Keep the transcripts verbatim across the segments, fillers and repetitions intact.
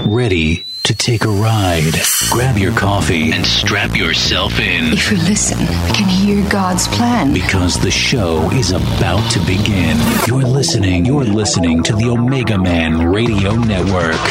ready to take a ride. Grab your coffee and strap yourself in. If you listen, you can hear God's plan. Because the show is about to begin. You're listening, you're listening to the Omega Man Radio Network.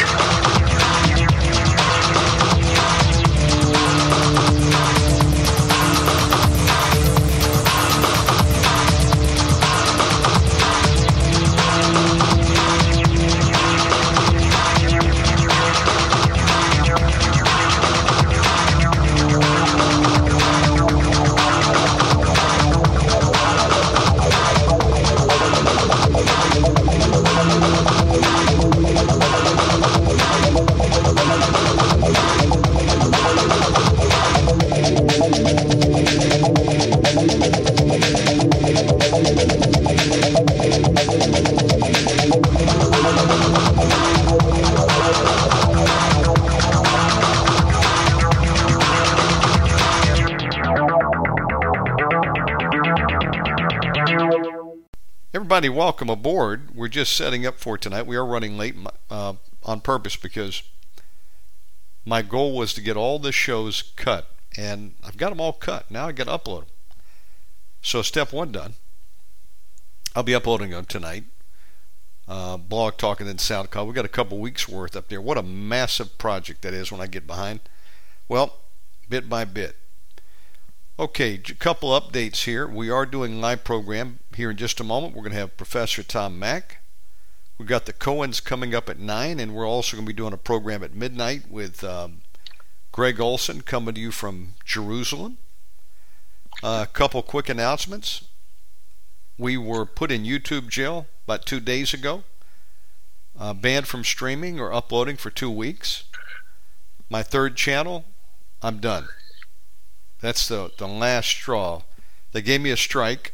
Everybody, welcome aboard. We're just setting up for tonight. We are running late uh, on purpose because my goal was to get all the shows cut, and I've got them all cut. Now I got to upload them. So step one done. I'll be uploading them tonight. Uh, Blog Talk and then SoundCloud. We've got a couple weeks worth up there. What a massive project that is when I get behind. Well, bit by bit. Okay, a couple updates here. We are doing a live program here in just a moment. We're going to have Professor Tom Mack. We've got the Cohens coming up at nine, and we're also going to be doing a program at midnight with um, Greg Olson coming to you from Jerusalem. Uh, a couple quick announcements. We were put in YouTube jail about two days ago, uh, banned from streaming or uploading for two weeks. My third channel, I'm done. That's the, the last straw. They gave me a strike,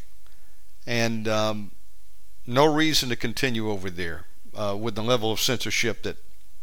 and um, no reason to continue over there uh, with the level of censorship that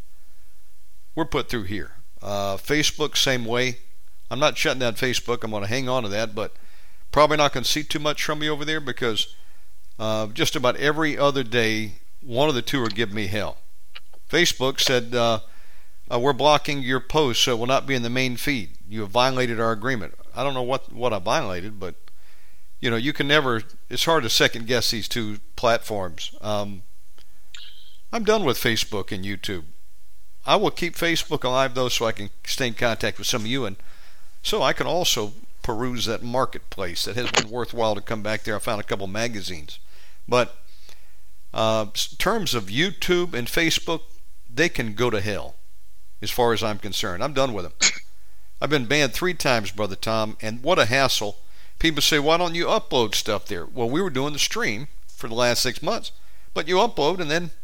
we're put through here. Uh, Facebook, same way. I'm not shutting down Facebook. I'm going to hang on to that, but probably not going to see too much from me over there because uh, just about every other day, one of the two are giving me hell. Facebook said, uh, uh, we're blocking your post, so it will not be in the main feed. You have violated our agreement. I don't know what, what I violated, but you know, you can never, it's hard to second guess these two platforms. Um, I'm done with Facebook and YouTube. I will keep Facebook alive though so I can stay in contact with some of you, and so I can also peruse that marketplace. That has been worthwhile to come back there. I found a couple magazines. But uh, in terms of YouTube and Facebook, they can go to hell as far as I'm concerned. I'm done with them. I've been banned three times, Brother Tom, and what a hassle. People say, why don't you upload stuff there? Well, we were doing the stream for the last six months, but you upload and then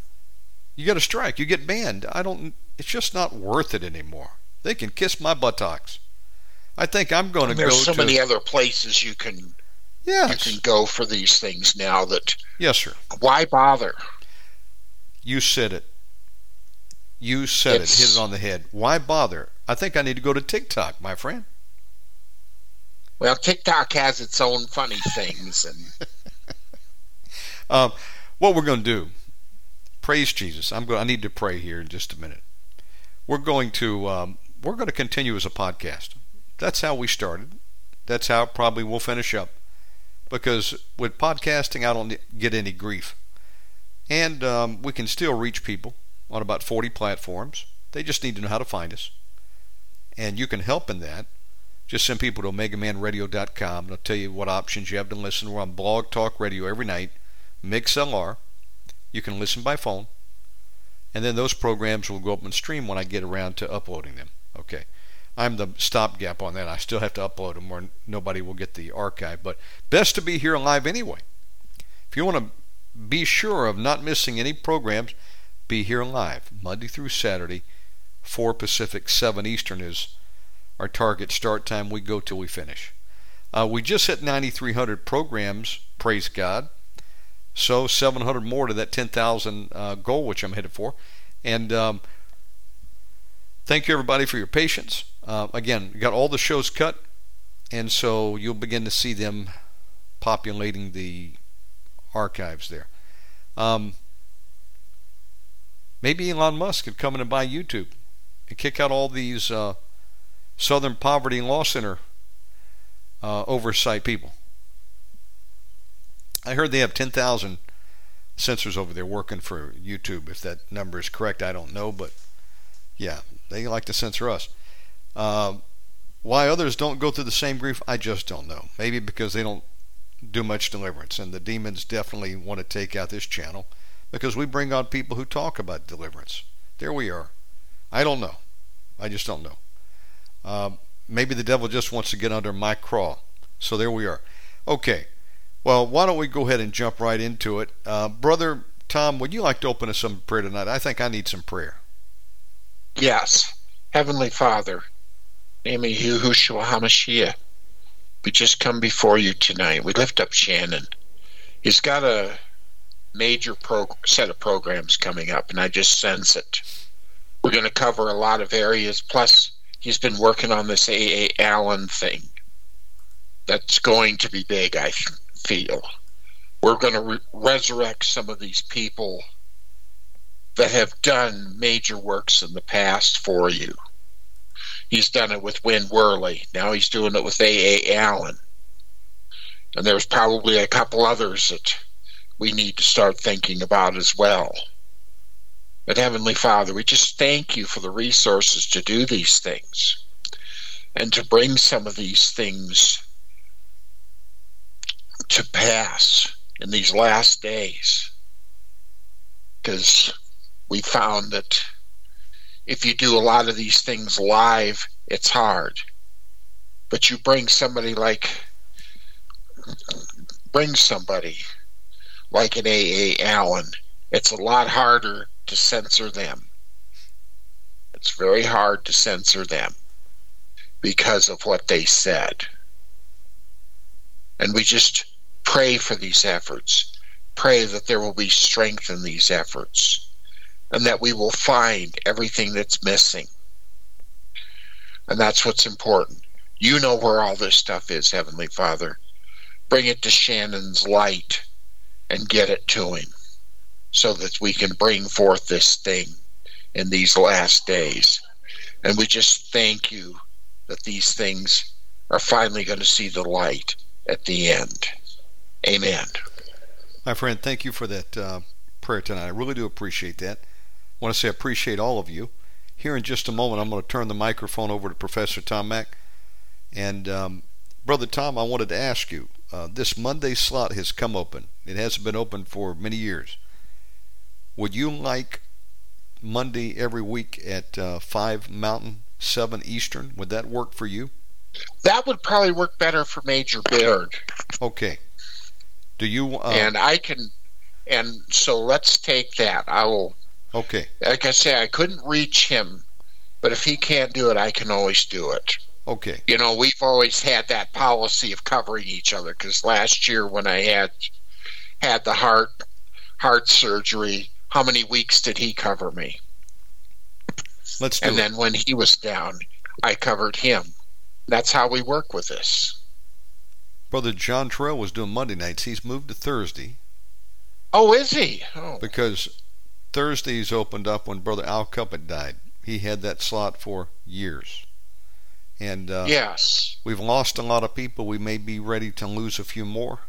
you get a strike. You get banned. I don't, it's just not worth it anymore. They can kiss my buttocks. I think I'm going to go to... There's so many other places you can, yes. you can go for these things now that... Yes, sir. Why bother? You said it. You said it's, it. Hit it on the head. Why bother? I think I need to go to TikTok, my friend. Well, TikTok has its own funny things. and um, What we're going to do, praise Jesus. I'm going. I need to pray here in just a minute. We're going to um, we're going to continue as a podcast. That's how we started. That's how probably we'll finish up. Because with podcasting, I don't get any grief. And um, we can still reach people on about forty platforms. They just need to know how to find us. And you can help in that. Just send people to omega man radio dot com, and I'll tell you what options you have to listen. We're on Blog Talk Radio every night, MixLR. You can listen by phone. And then those programs will go up and stream when I get around to uploading them. Okay. I'm the stopgap on that. I still have to upload them or nobody will get the archive. But best to be here live anyway. If you want to be sure of not missing any programs, be here live, Monday through Saturday, four Pacific, seven Eastern is our target start time. We go till we finish. Uh, we just hit ninety-three hundred programs, praise God. So seven hundred more to that ten thousand uh, goal, which I'm headed for. And um, thank you, everybody, for your patience. Uh, again, we got all the shows cut, and so you'll begin to see them populating the archives there. Um, Maybe Elon Musk could come in and buy YouTube and kick out all these uh, Southern Poverty Law Center uh, oversight people. I heard they have ten thousand censors over there working for YouTube. If that number is correct, I don't know, but yeah, they like to censor us. Uh, why others don't go through the same grief, I just don't know. Maybe because they don't do much deliverance, and the demons definitely want to take out this channel because we bring on people who talk about deliverance. There we are. I don't know. I just don't know. Uh, maybe the devil just wants to get under my craw. So there we are. Okay. Well, why don't we go ahead and jump right into it. Uh, Brother Tom, would you like to open us some prayer tonight? I think I need some prayer. Yes. Heavenly Father, name of Yahushua HaMashiach, we just come before you tonight. We lift up Shannon. He's got a major pro- set of programs coming up, and I just sense it. We're going to cover a lot of areas, plus he's been working on this A A. Allen thing. That's going to be big, I feel. We're going to re- resurrect some of these people that have done major works in the past for you. He's done it with Win Worley. Now he's doing it with A A. Allen. And there's probably a couple others that we need to start thinking about as well. But Heavenly Father, we just thank you for the resources to do these things and to bring some of these things to pass in these last days. Because we found that if you do a lot of these things live, it's hard. But you bring somebody like, bring somebody like an A A. Allen, it's a lot harder to censor them. It's very hard to censor them because of what they said. And we just pray for these efforts. Pray that there will be strength in these efforts and that we will find everything that's missing. And that's what's important. You know where all this stuff is, Heavenly Father. Bring it to Shannon's light and get it to him so that we can bring forth this thing in these last days. And we just thank you that these things are finally going to see the light at the end. Amen. My friend, thank you for that uh, prayer tonight. I really do appreciate that. I want to say I appreciate all of you. Here in just a moment, I'm going to turn the microphone over to Professor Tom Mack. And um, Brother Tom, I wanted to ask you, uh, this Monday slot has come open. It hasn't been open for many years. Would you like Monday every week at uh, five Mountain, seven Eastern? Would that work for you? That would probably work better for Major Baird. Okay. Do you... Uh, and I can... And so let's take that. I will... Okay. Like I say, I couldn't reach him, but if he can't do it, I can always do it. Okay. You know, we've always had that policy of covering each other, because last year when I had had the heart heart surgery, how many weeks did he cover me? Let's do and it. then when he was down, I covered him. That's how we work with this. Brother John Terrell was doing Monday nights. He's moved to Thursday. Oh, is he? Oh. Because Thursdays opened up when Brother Al Cuppet died. He had that slot for years. And uh, yes, we've lost a lot of people. We may be ready to lose a few more.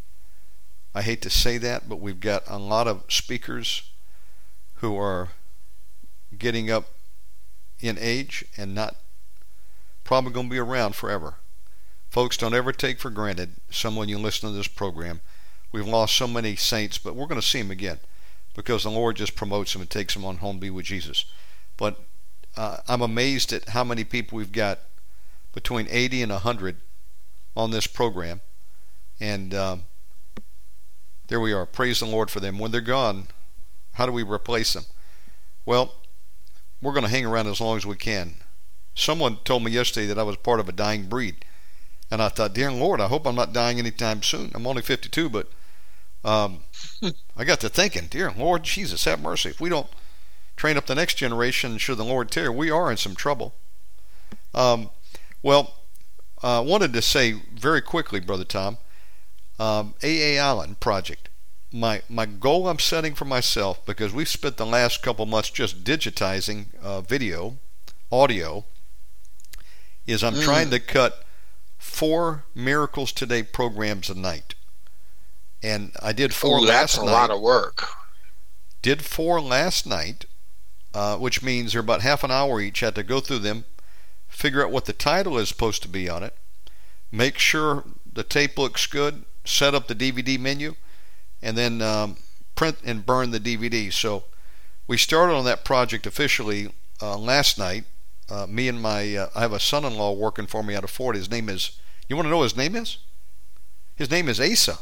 I hate to say that, but we've got a lot of speakers who are getting up in age and not probably going to be around forever. Folks, don't ever take for granted someone you listen to this program. We've lost so many saints, but we're going to see them again because the Lord just promotes them and takes them on home to be with Jesus. But uh, I'm amazed at how many people we've got between eighty and one hundred on this program. And um, there we are. Praise the Lord for them. When they're gone, how do we replace them? Well, we're going to hang around as long as we can. Someone told me yesterday that I was part of a dying breed. And I thought, dear Lord, I hope I'm not dying anytime soon. I'm only fifty-two, but um, I got to thinking, dear Lord Jesus, have mercy. If we don't train up the next generation, should the Lord tarry, we are in some trouble. Um, well, I uh, wanted to say very quickly, Brother Tom, um, A A. Allen Project. my my goal I'm setting for myself, because we've spent the last couple months just digitizing uh, video, audio, is I'm mm. trying to cut four Miracles Today programs a night. And I did four Ooh, last night. That's a night. lot of work. Did four last night, uh, which means they're about half an hour each. Had to go through them, figure out what the title is supposed to be on it, make sure the tape looks good, set up the D V D menu, and then um, print and burn the D V D. So we started on that project officially uh, last night. Uh, me and my, uh, I have a son-in-law working for me out of Florida. His name is, you want to know what his name is? His name is Asa.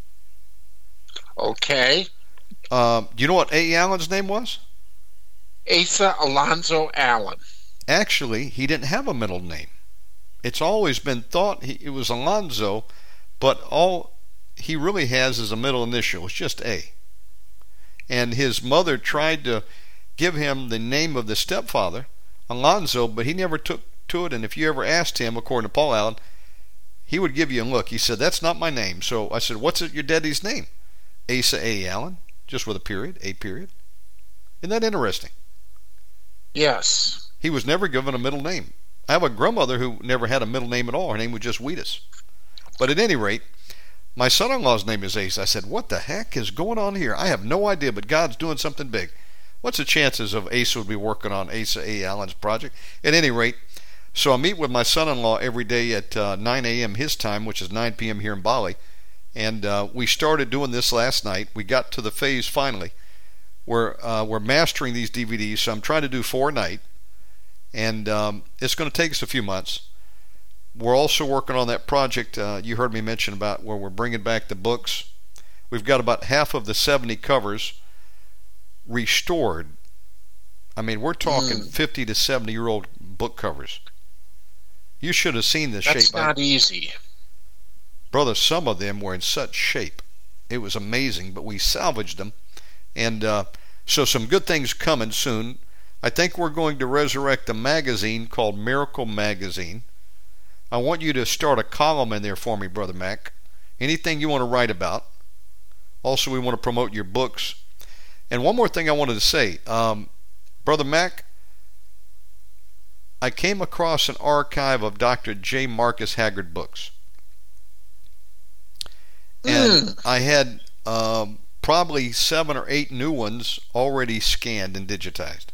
Okay. Um, do you know what A. Allen's name was? Asa Alonzo Allen. Actually, he didn't have a middle name. It's always been thought he, it was Alonzo, but all he really has is a middle initial. It's just A. And his mother tried to give him the name of the stepfather, Alonzo, but he never took to it. And if you ever asked him, according to Paul Allen, he would give you a look. He said, "That's not my name." So I said, "What's it, your daddy's name?" Asa A. Allen, just with a period, a period. Isn't that interesting? Yes. He was never given a middle name. I have a grandmother who never had a middle name at all. Her name was just Wheatus. But at any rate, my son-in-law's name is Asa. I said, "What the heck is going on here? I have no idea, but God's doing something big." What's the chances of Asa would be working on Asa A. Allen's project? At any rate, so I meet with my son-in-law every day at uh, nine a.m. his time, which is nine p.m. here in Bali. And uh, we started doing this last night. We got to the phase finally where uh, we're mastering these D V Ds. So I'm trying to do four a night. And um, it's going to take us a few months. We're also working on that project uh, you heard me mention about, where we're bringing back the books. We've got about half of the seventy covers restored. I mean, we're talking mm. fifty to seventy year old book covers. You should have seen the shape. That's not easy. Brother, some of them were in such shape. It was amazing, but we salvaged them. And uh, so some good things coming soon. I think we're going to resurrect a magazine called Miracle Magazine. I want you to start a column in there for me, Brother Mac. Anything you want to write about. Also, we want to promote your books. And one more thing I wanted to say. Um, Brother Mac, I came across an archive of Doctor J. Marcus Haggard books. And mm. I had um, probably seven or eight new ones already scanned and digitized.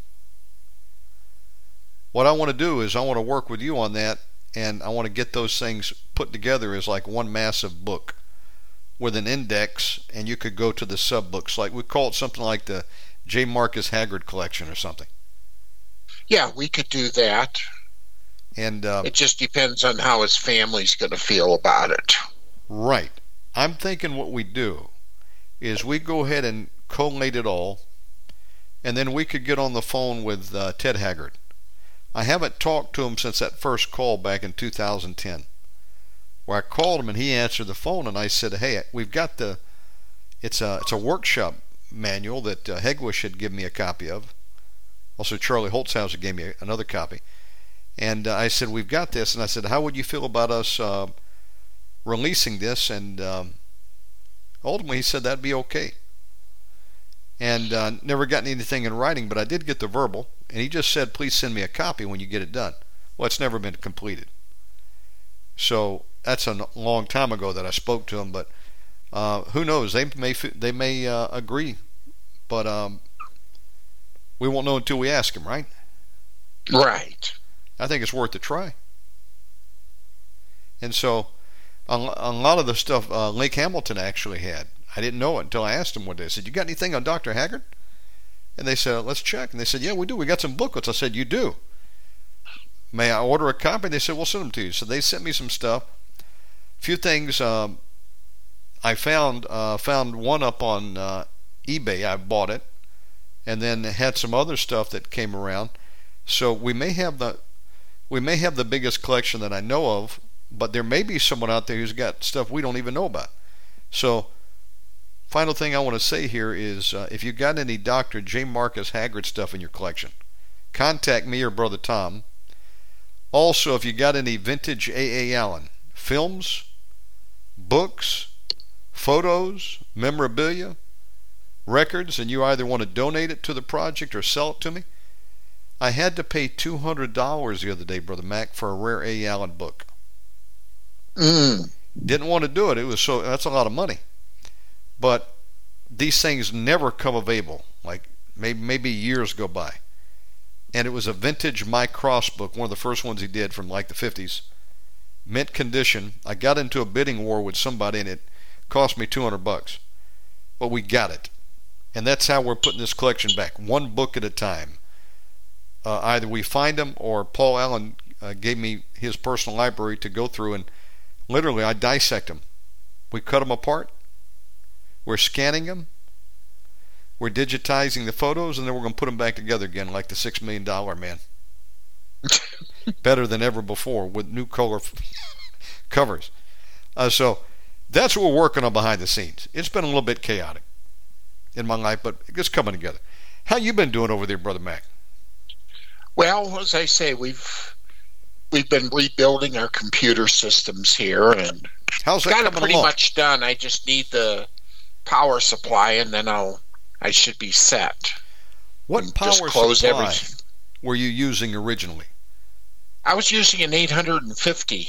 What I want to do is I want to work with you on that, and I want to get those things put together as like one massive book with an index, and you could go to the sub-books. Like we call it something like the J. Marcus Haggard collection or something. Yeah, we could do that. And um, it just depends on how his family's going to feel about it. Right. I'm thinking what we do is we go ahead and collate it all, and then we could get on the phone with uh, Ted Haggard. I haven't talked to him since that first call back in two thousand ten, where I called him and he answered the phone, and I said, "Hey, we've got the it's a it's a workshop manual that uh, Hegwish had given me a copy of. Also, Charlie Holtzhauser gave me another copy, and uh, I said, we've got this, and I said, how would you feel about us uh, releasing this?" And um, ultimately he said that'd be okay. And uh, never gotten anything in writing, but I did get the verbal, and he just said, "Please send me a copy when you get it done." Well, it's never been completed. So that's a long time ago that I spoke to him, but uh, who knows? They may they may uh, agree, but um, we won't know until we ask him, right? Right. I think it's worth a try. And so a lot of the stuff uh, Lake Hamilton actually had, I didn't know it until I asked him one day. I said, "You got anything on Doctor Haggard?" And they said, "Let's check." And they said, "Yeah, we do. We got some booklets." I said, "You do? May I order a copy?" They said, "We'll send them to you." So they sent me some stuff. A few things um, I found. Uh, found one up on uh, eBay. I bought it. And then had some other stuff that came around. So we may have the we may have the biggest collection that I know of, but there may be someone out there who's got stuff we don't even know about. So final thing I want to say here is uh, if you got any Doctor J. Marcus Haggard stuff in your collection, contact me or Brother Tom. Also, if you got any vintage A A. Allen films, books, photos, memorabilia, records and you either want to donate it to the project or sell it to me, I had to pay two hundred dollars the other day, Brother Mac, for a rare A. Allen book. Mm. Didn't want to do it. It was so that's a lot of money. But these things never come available. Like maybe maybe years go by. And it was a vintage Mike Cross book, one of the first ones he did from like the fifties. Mint condition. I got into a bidding war with somebody and it cost me two hundred bucks. But we got it. And that's how we're putting this collection back, one book at a time. Uh, either we find them or Paul Allen uh, gave me his personal library to go through, and literally I dissect them. We cut them apart. We're scanning them. We're digitizing the photos, and then we're going to put them back together again like the Six Million Dollar Man. Better than ever before with new color covers. Uh, so that's what we're working on behind the scenes. It's been a little bit chaotic in my life, but it's coming together. How you been doing over there, Brother Mac? Well, as I say, we've we've been rebuilding our computer systems here, and How's that got it coming pretty along? much done. I just need the power supply, and then I'll I should be set. What And power just close supply everything. were you using originally? I was using an eight hundred fifty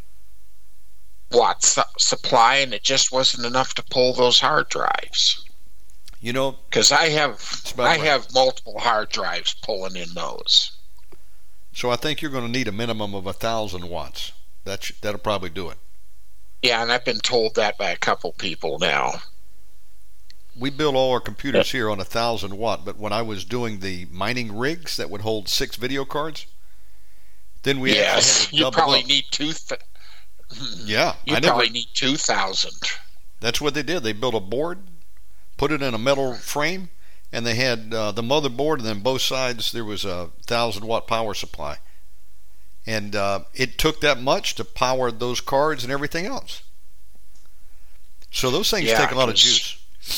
watt su- supply, and it just wasn't enough to pull those hard drives. You know, Because I have about I right. have multiple hard drives pulling in those. so I think you're going to need a minimum of a thousand watts. That sh- that'll probably do it. Yeah, and I've been told that by a couple people now. We build all our computers here on a thousand watt, but when I was doing the mining rigs that would hold six video cards, then we actually Yes, had to you double probably up. need two. Th- Yeah, you I never. probably need two thousand. That's what they did. They built a board, put it in a metal frame, and they had uh, the motherboard, and then both sides there was a thousand watt power supply. And uh, it took that much to power those cards and everything else. So those things Yeah, take a lot of 'cause- juice.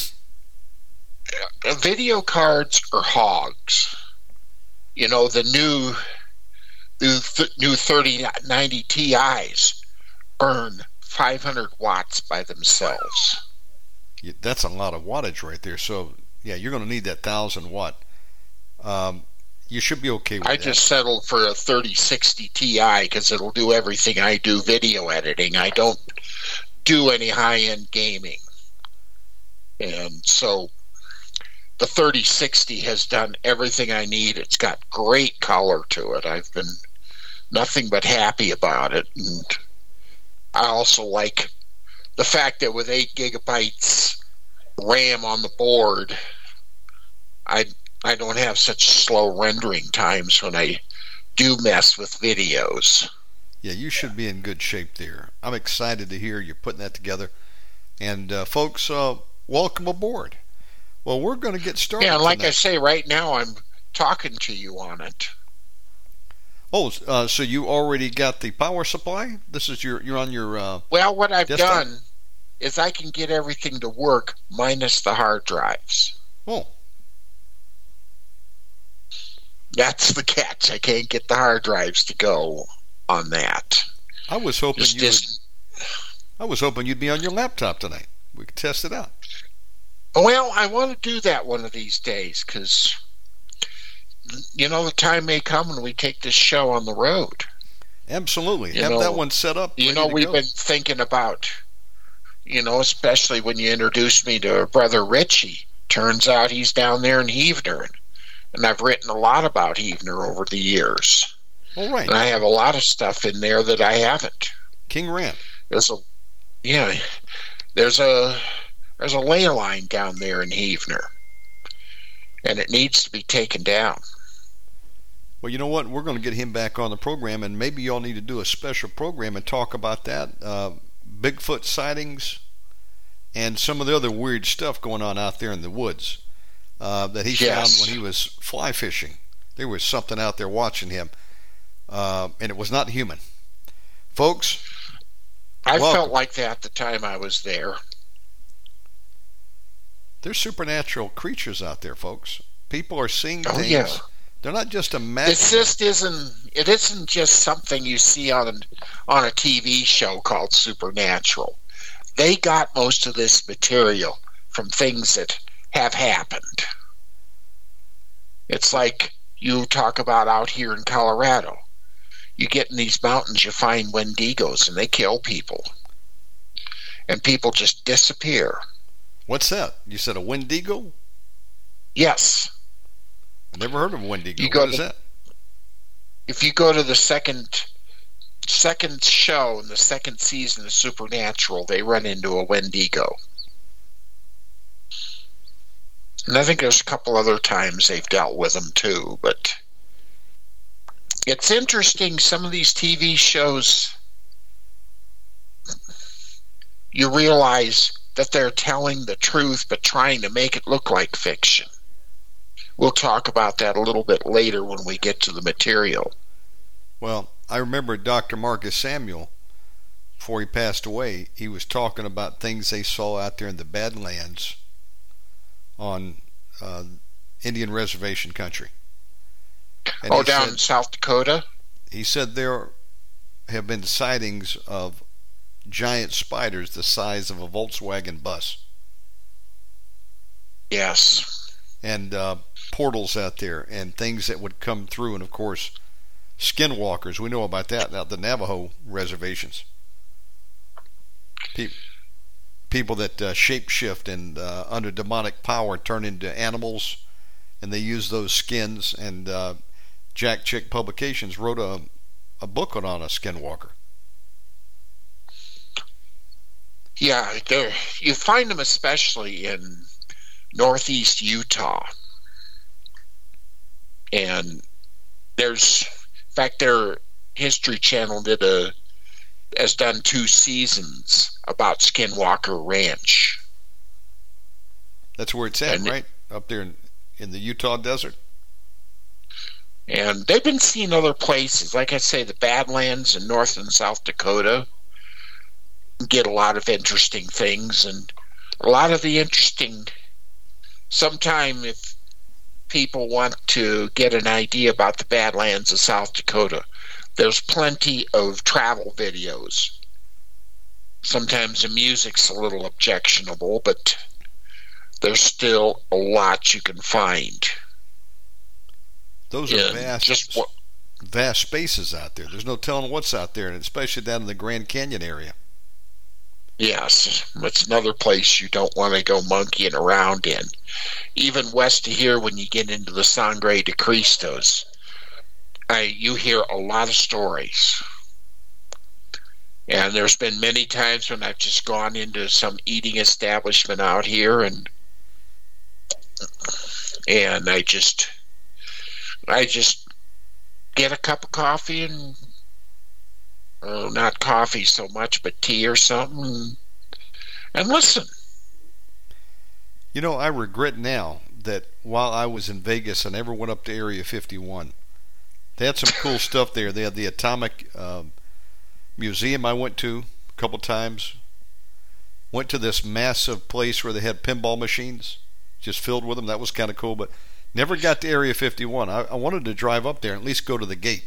Uh, Video cards are hogs. You know, the new new, th- new thirty ninety Ti's burn five hundred watts by themselves. Yeah, that's a lot of wattage right there. So yeah, you're going to need that thousand watt. Um, you should be okay with I that. just settled for a thirty sixty Ti because it'll do everything I do video editing. I don't do any high-end gaming. And so the thirty sixty has done everything I need. It's got great color to it. I've been nothing but happy about it. And I also like the fact that with eight gigabytes RAM on the board, I I don't have such slow rendering times when I do mess with videos. Yeah, you should be in good shape there. I'm excited to hear you're putting that together. And uh, folks, uh, welcome aboard. Well, we're going to get started. Yeah, and like tonight. I say, right now I'm talking to you on it. Oh, uh, so you already got the power supply? This is your, you're on your, uh, Well, what I've desktop? done is I can get everything to work minus the hard drives. oh, That's the catch. I can't get the hard drives to go on that. I was hoping Just you would, isn't. I was hoping you'd be on your laptop tonight. We could test it out. Well, I want to do that one of these days because, you know, the time may come when we take this show on the road. Absolutely. You Have know- that one set up. You ready know, to we've go. been thinking about, you know, especially when you introduced me to Brother Richie. Turns out he's down there in Heavener. And I've written a lot about Heavener over the years. All right. And I have a lot of stuff in there that I haven't. King Rand. There's a, yeah, there's a, there's a ley line down there in Heavener. And it needs to be taken down. Well, you know what? We're going to get him back on the program, and maybe y'all need to do a special program and talk about that. Uh, Bigfoot sightings and some of the other weird stuff going on out there in the woods uh, that he Yes. found when he was fly fishing. There was something out there watching him, uh, and it was not human. Folks, I welcome. felt like that the time I was there. There's supernatural creatures out there, folks. People are seeing Oh, things. yeah. They're not just imagining. It just isn't. It isn't just something you see on on a T V show called Supernatural. They got most of this material from things that have happened. It's like you talk about out here in Colorado. You get in these mountains, you find Wendigos, and they kill people. And people just disappear. What's that? You said a Wendigo? Yes. I never heard of a Wendigo. You go what is to, that? If you go to the second second show in the second season of Supernatural, they run into a Wendigo. And I think there's a couple other times they've dealt with them too, but it's interesting, some of these T V shows, you realize that they're telling the truth but trying to make it look like fiction. We'll talk about that a little bit later when we get to the material. Well, I remember Doctor Marcus Samuel, before he passed away, he was talking about things they saw out there in the Badlands on uh, Indian reservation country. And oh, he down said, in South Dakota? He said there have been sightings of giant spiders the size of a Volkswagen bus. Yes. And uh, portals out there and things that would come through. And, of course, skinwalkers. We know about that now, the Navajo reservations. Pe- people that uh, shape-shift and uh, under demonic power turn into animals, and they use those skins. And uh, Jack Chick Publications wrote a, a book on a skinwalker. Yeah, you find them especially in northeast Utah. And there's, in fact, their History Channel did a, has done two seasons about Skinwalker Ranch. That's where it's at, and right? Up there in, in the Utah desert. And they've been seen other places. Like I say, the Badlands in North and South Dakota get a lot of interesting things. And a lot of the interesting, sometime if people want to get an idea about the Badlands of South Dakota, there's plenty of travel videos. Sometimes the music's a little objectionable, but there's still a lot you can find. Those are Yeah, vast, just what, vast spaces out there. There's no telling what's out there, and especially down in the Grand Canyon area. Yes, it's another place you don't want to go monkeying around in. Even west of here, when you get into the Sangre de Cristos, I, you hear a lot of stories. And there's been many times when I've just gone into some eating establishment out here, and and I just I just get a cup of coffee and uh, not coffee so much, but tea or something, and, and listen. You know, I regret now that while I was in Vegas, I never went up to Area fifty-one. They had some cool stuff there. They had the Atomic uh, Museum I went to a couple times. Went to this massive place where they had pinball machines, just filled with them. That was kind of cool, but never got to Area fifty-one. I, I wanted to drive up there and at least go to the gate.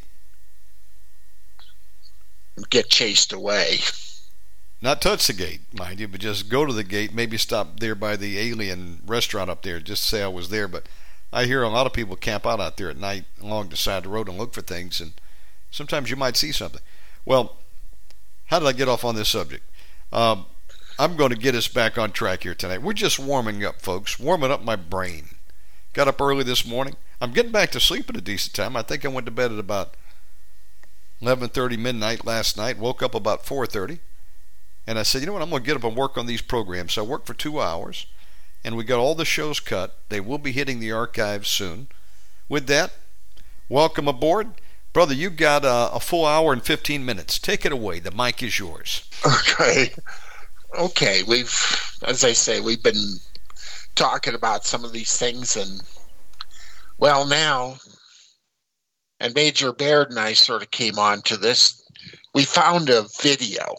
Get chased away. Not touch the gate, mind you, but just go to the gate, maybe stop there by the Alien restaurant up there, just to say I was there. But I hear a lot of people camp out out there at night along the side of the road and look for things, and sometimes you might see something. Well, how did I get off on this subject? Um, I'm going to get us back on track here tonight. We're just warming up, folks, warming up my brain. Got up early this morning. I'm getting back to sleep at a decent time. I think I went to bed at about eleven thirty midnight last night, woke up about four thirty. And I said, you know what, I'm going to get up and work on these programs. So I worked for two hours, and we got all the shows cut. They will be hitting the archives soon. With that, welcome aboard. Brother, you got a, a full hour and fifteen minutes. Take it away. The mic is yours. Okay. Okay, we've, as I say, we've been talking about some of these things, and, well, now, and Major Baird and I sort of came on to this. We found a video.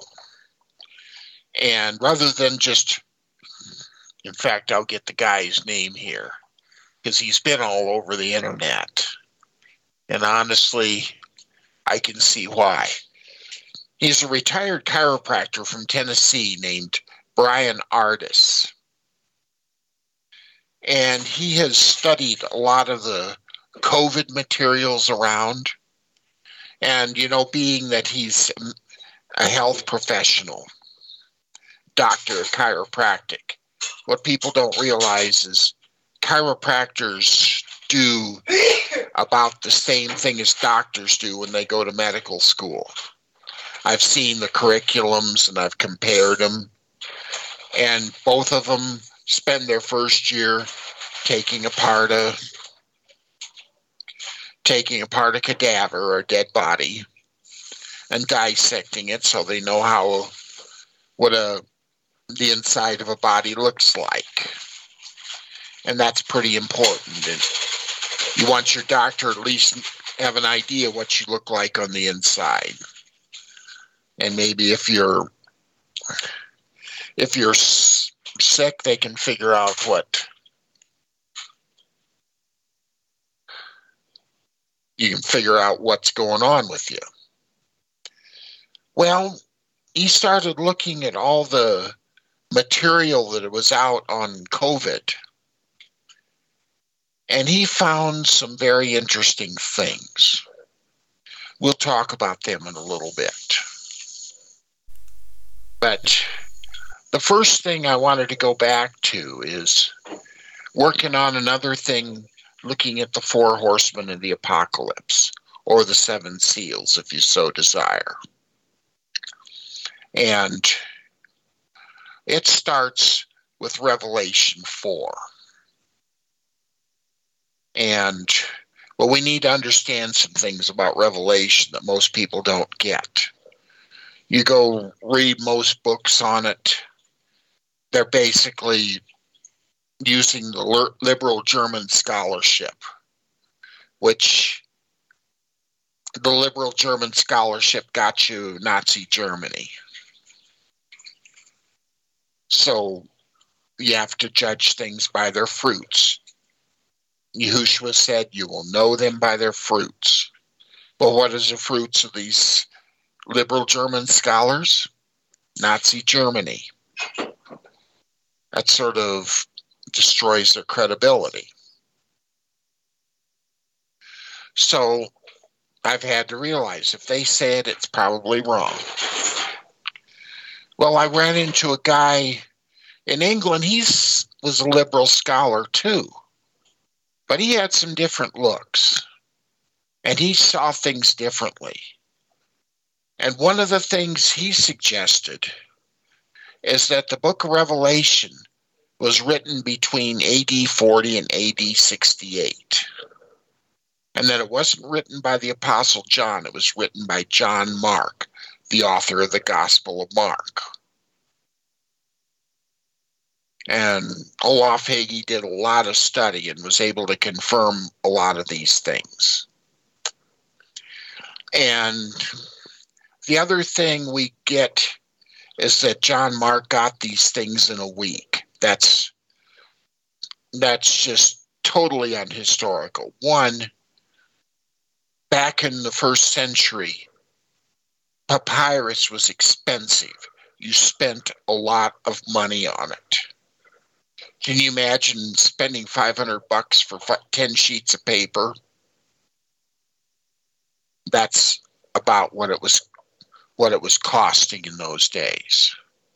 And rather than just, in fact, I'll get the guy's name here, because he's been all over the internet. And honestly, I can see why. He's a retired chiropractor from Tennessee named Brian Ardis. and he has studied a lot of the COVID materials around. And, you know, being that he's a health professional, doctor of chiropractic, what people don't realize is chiropractors do about the same thing as doctors do when they go to medical school. I've seen the curriculums and I've compared them, and both of them spend their first year taking apart a taking apart a cadaver or a dead body and dissecting it so they know how what a the inside of a body looks like. And that's pretty important. And you want your doctor at least have an idea what you look like on the inside. And maybe if you're if you're sick, they can figure out what you can figure out what's going on with you. Well, he started looking at all the material that was out on COVID, and he found some very interesting things. We'll talk about them in a little bit. But the first thing I wanted to go back to is working on another thing, looking at the four horsemen of the apocalypse, or the seven seals, if you so desire. And it starts with Revelation four. And, well, we need to understand some things about Revelation that most people don't get. You go read most books on it, they're basically using the liberal German scholarship, which the liberal German scholarship got you Nazi Germany. So you have to judge things by their fruits. Yahushua said, you will know them by their fruits. Well, what is the fruits of these liberal German scholars? Nazi Germany. That sort of destroys their credibility. So I've had to realize if they say it, it's probably wrong. Well, I ran into a guy in England. He was a liberal scholar too, but he had some different looks, and he saw things differently. And one of the things he suggested is that the book of Revelation was written between A D forty and A D sixty-eight. And that it wasn't written by the Apostle John, it was written by John Mark, the author of the Gospel of Mark. And Olaf Hagee did a lot of study and was able to confirm a lot of these things. And the other thing we get is that John Mark got these things in a week. That's that's just totally unhistorical. One, back in the first century, papyrus was expensive. You spent a lot of money on it. Can you imagine spending five hundred bucks for ten sheets of paper? That's about what it was what it was costing in those days.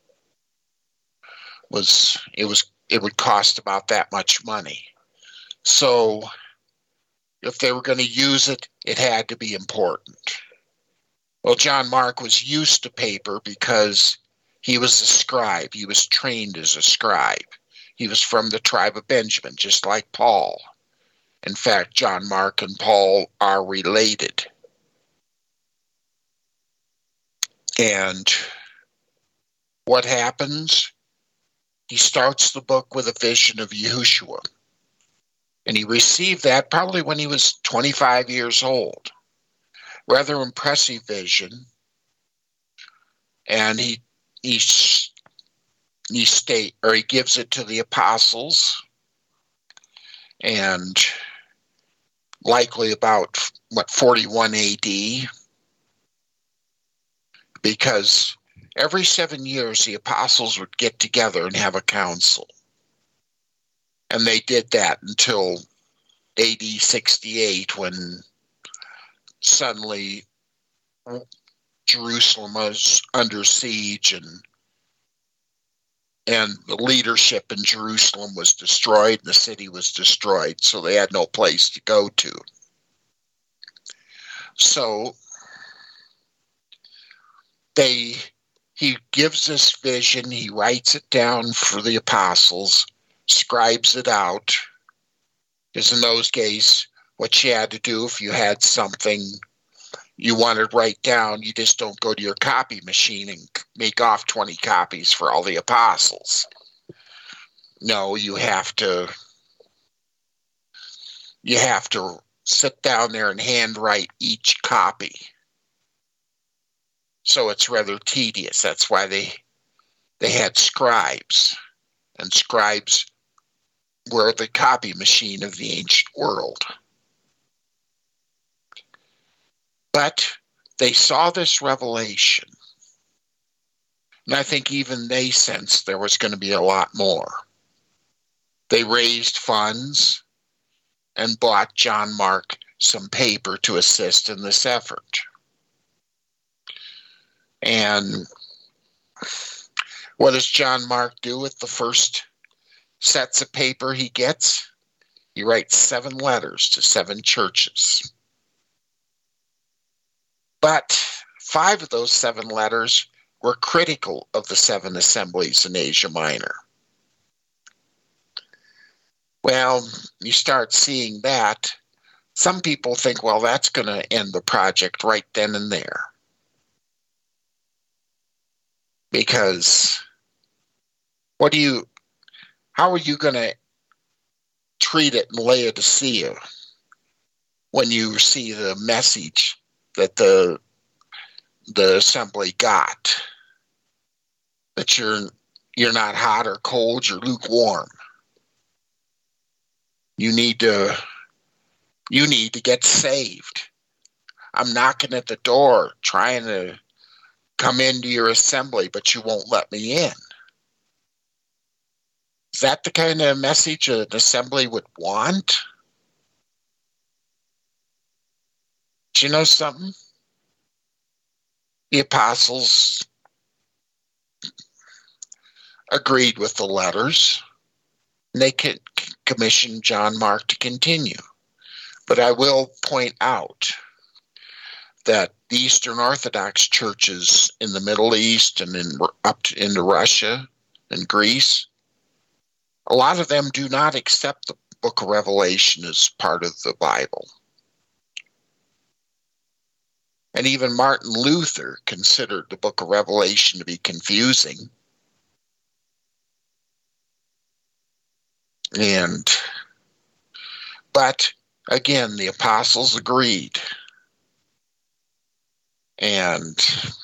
Was it was it would cost about that much money. So if they were going to use it, it had to be important. Well, John Mark was used to paper because he was a scribe. He was trained as a scribe. He was from the tribe of Benjamin, just like Paul. In fact, John Mark and Paul are related. And what happens? He starts the book with a vision of Yahushua. And he received that probably when he was twenty-five years old. Rather impressive vision. And he he he state or he gives it to the apostles, and likely about what forty-one A D, because every seven years the apostles would get together and have a council. And they did that until A D sixty-eight, when suddenly Jerusalem was under siege, and and the leadership in Jerusalem was destroyed, and the city was destroyed, so they had no place to go to. So they he gives this vision, he writes it down for the apostles, scribes it out, because in those days, what you had to do if you had something you wanted to write down, you just don't go to your copy machine and make off twenty copies for all the apostles. No, you have to you have to sit down there and handwrite each copy. So it's rather tedious. That's why they they had scribes. And scribes were the copy machine of the ancient world. But they saw this revelation, and I think even they sensed there was going to be a lot more. They raised funds and bought John Mark some paper to assist in this effort. And what does John Mark do with the first sets of paper he gets? He writes seven letters to seven churches. But five of those seven letters were critical of the seven assemblies in Asia Minor. Well, you start seeing that. Some people think, well, that's going to end the project right then and there. Because what do you, how are you going to treat it in Laodicea when you see the message that the the assembly got, that you're you're not hot or cold, you're lukewarm. You need to you need to get saved. I'm knocking at the door trying to come into your assembly, but you won't let me in. Is that the kind of message an assembly would want? Do you know something? The apostles agreed with the letters, and they could commission John Mark to continue. But I will point out that the Eastern Orthodox churches in the Middle East and in, up to, into Russia and Greece, a lot of them do not accept the book of Revelation as part of the Bible. And even Martin Luther considered the book of Revelation to be confusing. And, but again, the apostles agreed. And,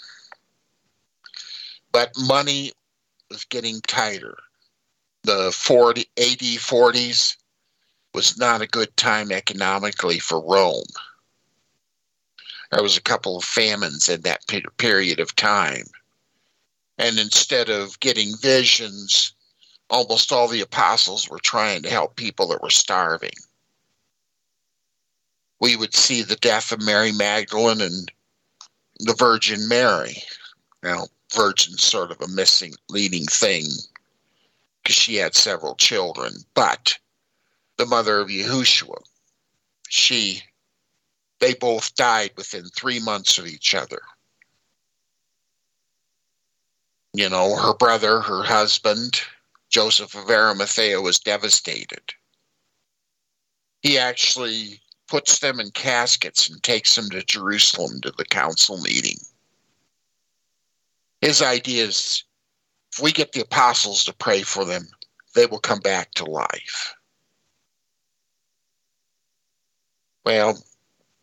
but money was getting tighter. The forty, A D forties was not a good time economically for Rome. There was a couple of famines in that period of time. And instead of getting visions, almost all the apostles were trying to help people that were starving. We would see the death of Mary Magdalene and the Virgin Mary. Now, virgin's sort of a missing leading thing because she had several children. But the mother of Yahushua, she... they both died within three months of each other. You know, her brother, her husband, Joseph of Arimathea, was devastated. He actually puts them in caskets and takes them to Jerusalem to the council meeting. His idea is, if we get the apostles to pray for them, they will come back to life. Well,